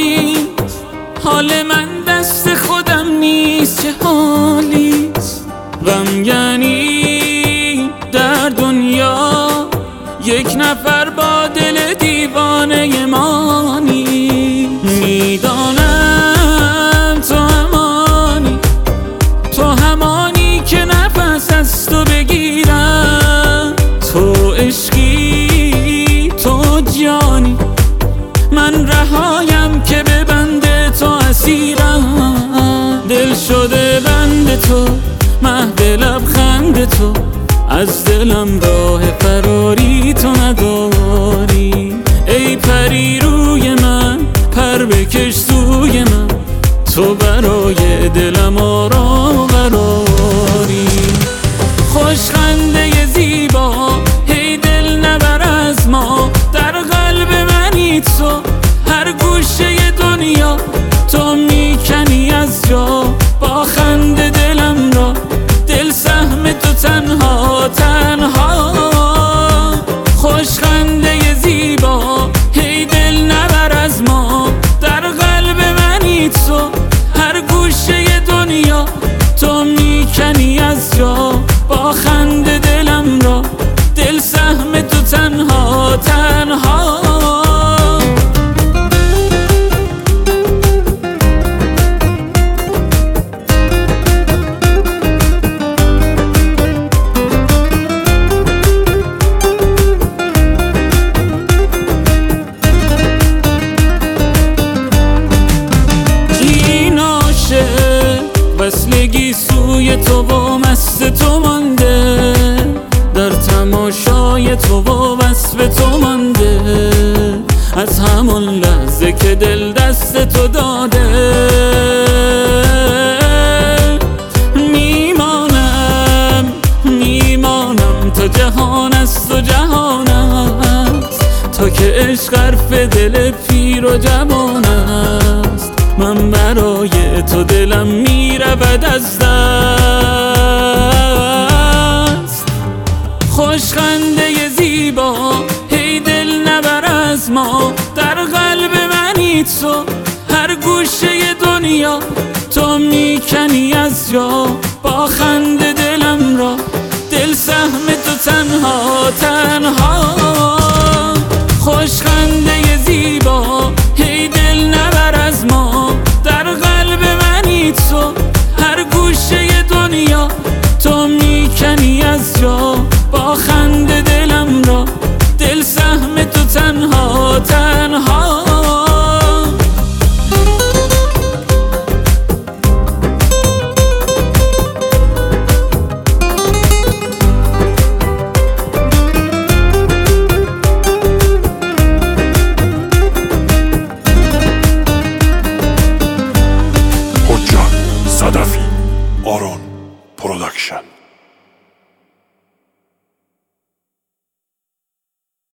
نیست، حال من دست خودم نیست، چه حالیست. غمگنی در دنیا یک نفر با دل دیوانه مانی. میدانم تو همانی که نفس از تو بگیرم، تو عشقی، تو جانی، من رهایم که به بند تو اسیرم. دل شده بند تو، مهد لبخند تو، از دلم راه فراری تو نداری. ای پری روی من، پر بکش سوی من، تو برای دلم آرام و قراری. خوش خنده زیبا، هی دل نبر از ما، در قلب منی تو، هر گوشه دنیا تو میکنی از جا. با خنده دلم را، دل سهم تو تنها تنها. خوش خنده زیبا، هی دل نبر از ما، در قلب منی تو، هر گوشه دنیا تو میکنی از جا. با خنده دلم را، دل سهم تو تنها تنها. وصلگی سوی تو و مست تو مانده، در تماشای تو و وصف تو مانده. از همون لحظه که دل دست تو داده، میمانم تا جهان است و جهان است، تا که عشق حرف دل پیر و جوان است. من برای تو دلم میرود از دست. خوش خنده زیبا، هی دل نبر از ما، در قلب منی تو، هر گوشه دنیا تو میکنی از جا. با خنده دلم را، دل سهم تو تنها تنها. خوش